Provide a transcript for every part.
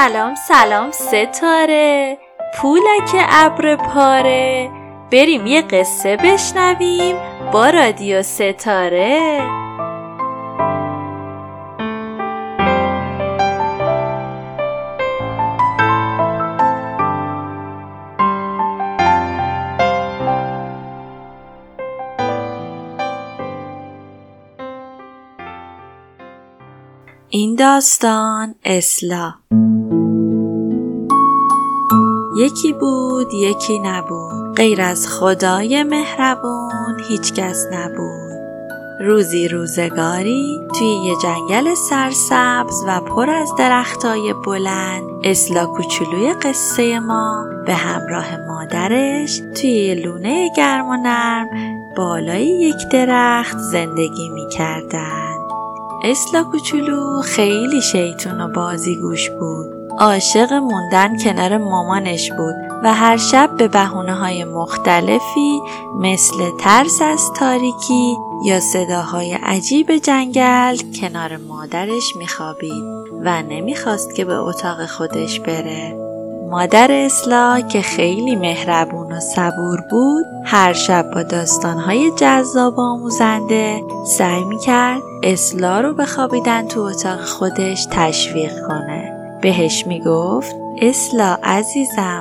سلام ستاره، پولک ابر پاره، بریم یه قصه بشنویم با رادیو ستاره. این داستان اصلاح. یکی بود یکی نبود، غیر از خدای مهربون هیچ کس نبود. روزی روزگاری توی یه جنگل سرسبز و پر از درختای بلند، اصلاح کوچولوی قصه ما به همراه مادرش توی یه لونه گرم و نرم بالای یک درخت زندگی می‌کردن. اصلاح کوچولو خیلی شیطون و بازیگوش بود. عاشق موندن کنار مامانش بود و هر شب به بهونه‌های مختلفی مثل ترس از تاریکی یا صداهای عجیب جنگل کنار مادرش میخوابید و نمیخواست که به اتاق خودش بره. مادر اصلاح که خیلی مهربون و صبور بود، هر شب با داستانهای جذاب و آموزنده سعی میکرد اصلاح رو به خوابیدن تو اتاق خودش تشویق کنه. بهش میگفت اصلاح عزیزم،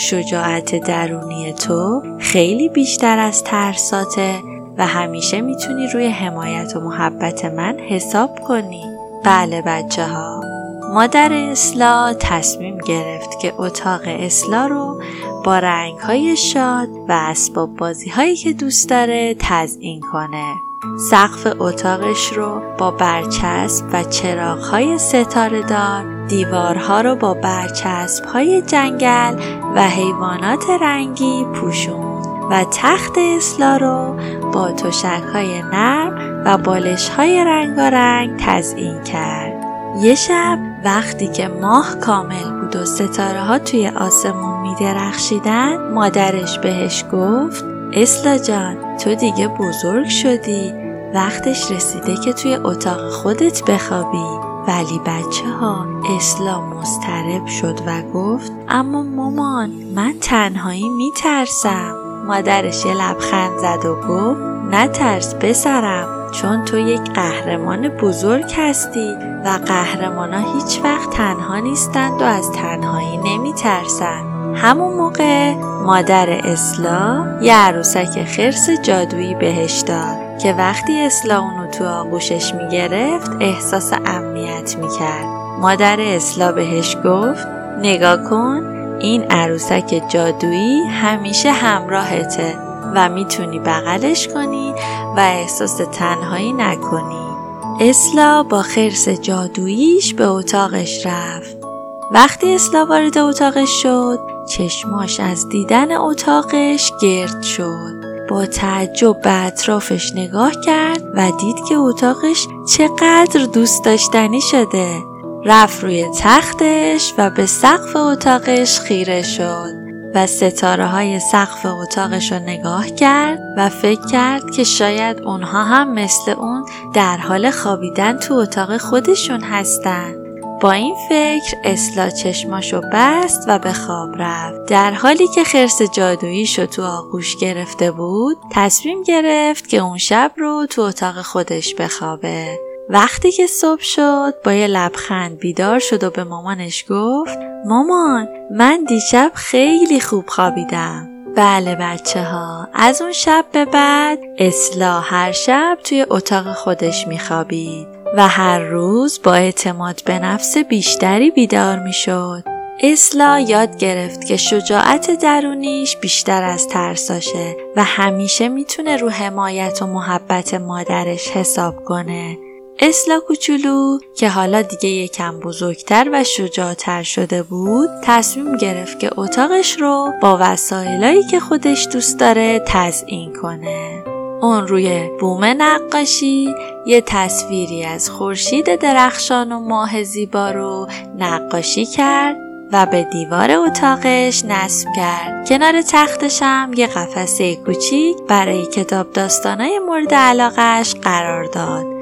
شجاعت درونی تو خیلی بیشتر از ترساته و همیشه میتونی روی حمایت و محبت من حساب کنی. بله بچه ها، مادر اصلاح تصمیم گرفت که اتاق اصلاح رو با رنگ‌های شاد و اسباب بازی‌هایی که دوست داره تزیین کنه. سقف اتاقش رو با برچسب و چراغ‌های ستاره‌دار، دیوارها رو با برچسب‌های جنگل و حیوانات رنگی پوشوند و تخت اصلاح رو با تشک‌های نرم و بالش‌های رنگارنگ تزیین کرد. یه شب وقتی که ماه کامل بود و ستاره ها توی آسمون می درخشیدن، مادرش بهش گفت اصلاح جان، تو دیگه بزرگ شدی، وقتش رسیده که توی اتاق خودت بخوابی. ولی بچه ها، اصلاح مضطرب شد و گفت اما مامان، من تنهایی می ترسم. مادرش یه لبخند زد و گفت نترس پسرم، چون تو یک قهرمان بزرگ هستی و قهرمانا هیچ وقت تنها نیستند و از تنهایی نمی ترسن. همون موقع مادر اصلاح یه عروسک خرس جادویی بهش داد که وقتی اصلاح اونو تو آغوشش می گرفت احساس امنیت می کرد. مادر اصلاح بهش گفت نگاه کن، این عروسک جادویی همیشه همراهته و میتونی بغلش کنی و احساس تنهایی نکنی. اصلاح با خرس جادوییش به اتاقش رفت. وقتی اصلاح وارد اتاقش شد، چشماش از دیدن اتاقش گرد شد. با تعجب به اطرافش نگاه کرد و دید که اتاقش چقدر دوست داشتنی شده. رفت روی تختش و به سقف اتاقش خیره شد و ستاره های سقف اتاقش رو نگاه کرد و فکر کرد که شاید اونها هم مثل اون در حال خوابیدن تو اتاق خودشون هستن. با این فکر اصلاح چشماشو بست و به خواب رفت. در حالی که خرس جادوییشو تو آغوش گرفته بود، تصمیم گرفت که اون شب رو تو اتاق خودش بخوابه. وقتی که صبح شد با یه لبخند بیدار شد و به مامانش گفت مامان، من دیشب خیلی خوب خوابیدم. بله بچه ها، از اون شب به بعد اصلاح هر شب توی اتاق خودش میخوابید و هر روز با اعتماد به نفس بیشتری بیدار میشد. اصلاح یاد گرفت که شجاعت درونیش بیشتر از ترساشه و همیشه میتونه رو حمایت و محبت مادرش حساب کنه. اصلاح کوچولو که حالا دیگه یکم بزرگتر و شجاعتر شده بود، تصمیم گرفت که اتاقش رو با وسایلایی که خودش دوست داره تزیین کنه. اون روی بوم نقاشی یه تصویری از خورشید درخشان و ماه زیبا رو نقاشی کرد و به دیوار اتاقش نصب کرد. کنار تختش هم یه قفسه کوچیک برای کتاب داستانای مورد علاقش قرار داد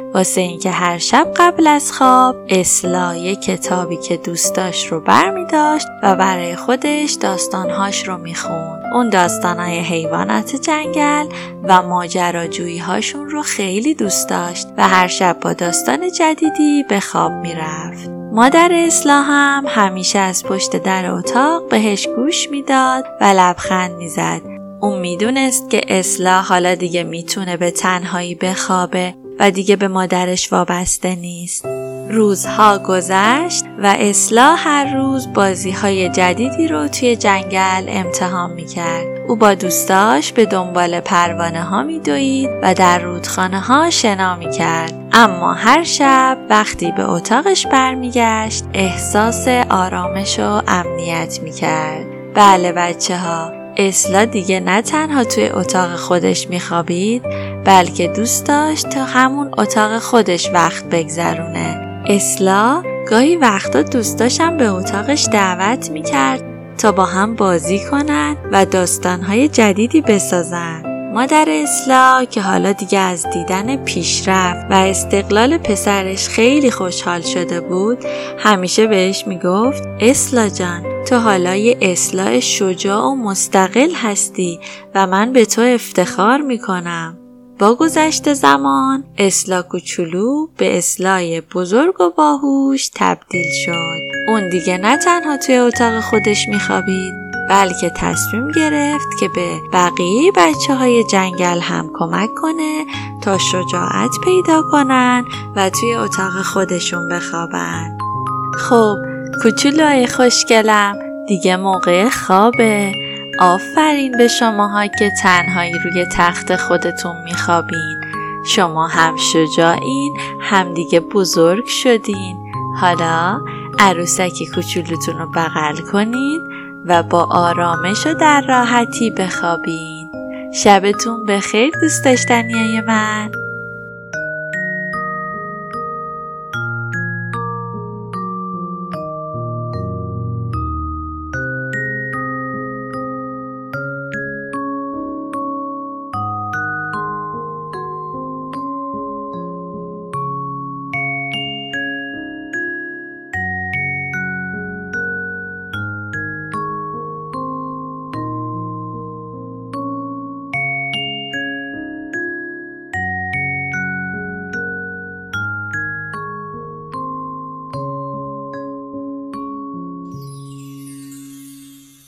واسه اینکه هر شب قبل از خواب اصلا یک کتابی که دوست داشت رو برمی داشت و برای خودش داستانهاش رو میخوند. اون داستانهای حیوانات جنگل و ماجراجویی هاشون رو خیلی دوست داشت و هر شب با داستان جدیدی به خواب میرفت. مادر اصلا هم همیشه از پشت در اتاق بهش گوش میداد و لبخند میزد. اون میدونست که اصلا حالا دیگه میتونه به تنهایی بخوابه و دیگه به مادرش وابسته نیست. روزها گذشت و اصلا هر روز بازی‌های جدیدی رو توی جنگل امتحان می‌کرد. او با دوستاش به دنبال پروانه‌ها می‌دوید و در رودخانه‌ها شنا می‌کرد. اما هر شب وقتی به اتاقش برمیگشت احساس آرامش و امنیت می‌کرد. بله بچه‌ها، اصلا دیگه نه تنها توی اتاق خودش میخوابید بلکه دوست داشت تا همون اتاق خودش وقت بگذرونه. اصلا گاهی وقتا دوستاشم به اتاقش دعوت میکرد تا با هم بازی کنن و داستانهای جدیدی بسازن. مادر اصلا که حالا دیگه از دیدن پیشرفت و استقلال پسرش خیلی خوشحال شده بود همیشه بهش میگفت اصلا جان، تو حالا یه اصلا شجاع و مستقل هستی و من به تو افتخار میکنم. با گذشت زمان اصلا کوچولو به اصلا بزرگ و باهوش تبدیل شد. اون دیگه نه تنها توی اتاق خودش میخوابید بلکه تصمیم گرفت که به بقیه بچه‌های جنگل هم کمک کنه تا شجاعت پیدا کنن و توی اتاق خودشون بخوابن. خب کوچولوی خوشگلم، دیگه موقع خوابه. آفرین به شماها که تنهایی روی تخت خودتون میخوابین. شما هم شجاعین، هم دیگه بزرگ شدین. حالا عروسکی کوچولوتون رو بغل کنین و با آرامش و در راحتی بخوابین. شبتون بخیر دوست داشتنیای من.